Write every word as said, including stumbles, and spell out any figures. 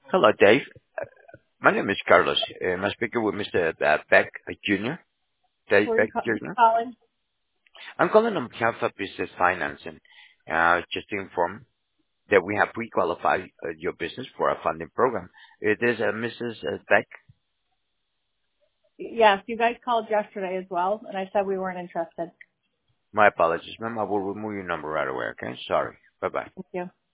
Hello, Dave. My name is Carlos. Am I speaking with Mister Uh, Beck uh, Junior? Who Dave are you Beck ca- who's Junior? calling? I'm calling on behalf of Business Financing, uh, just to inform that we have pre-qualified uh, your business for a funding program. It is uh, Missus uh, Beck. Yes, you guys called yesterday as well, and I said we weren't interested. My apologies, ma'am. I will remove your number right away, okay? Sorry. Bye-bye. Thank you.